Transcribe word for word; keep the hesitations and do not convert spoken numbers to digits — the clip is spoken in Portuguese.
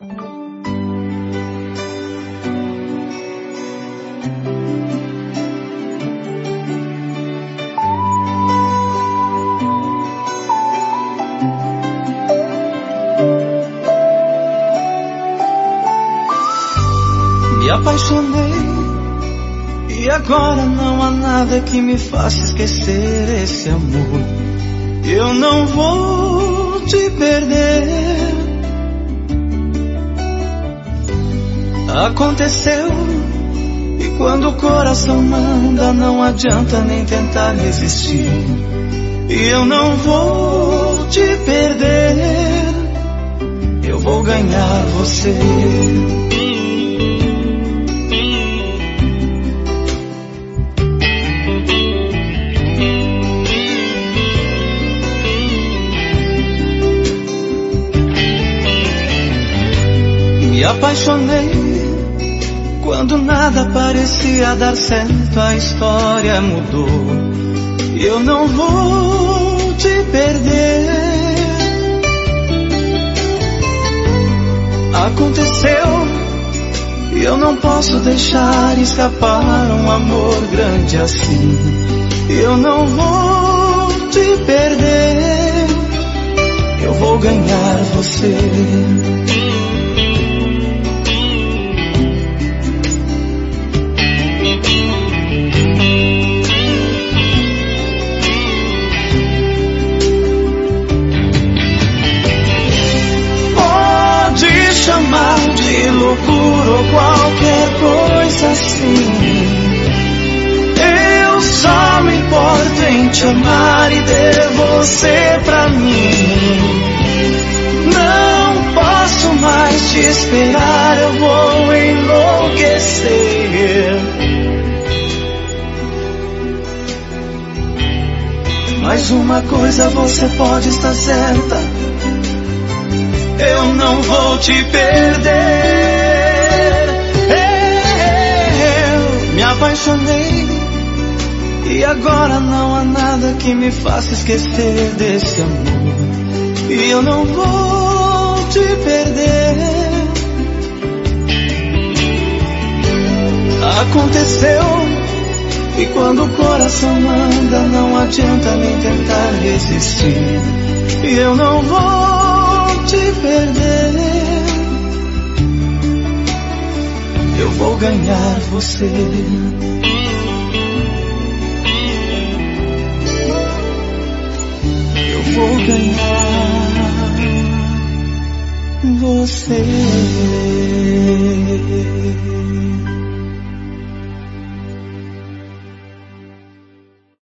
Me apaixonei e agora não há nada que me faça esquecer esse amor. Eu não vou te perder. Aconteceu, e quando o coração manda não adianta nem tentar resistir. E eu não vou te perder, eu vou ganhar você. Me apaixonei quando nada parecia dar certo, a história mudou. E eu não vou te perder. Aconteceu e eu não posso deixar escapar um amor grande assim. E eu não vou te perder, eu vou ganhar você. Chamar de loucura ou qualquer coisa assim. Eu só me importo em te amar e ter você pra mim. Não posso mais te esperar, eu vou enlouquecer. Mas uma coisa você pode estar certa, eu não vou te perder. Eu me apaixonei e agora não há nada que me faça esquecer desse amor. E eu não vou te perder. Aconteceu, e quando o coração manda não adianta nem tentar resistir. E eu não vou te perder, eu vou ganhar você. Eu vou ganhar você.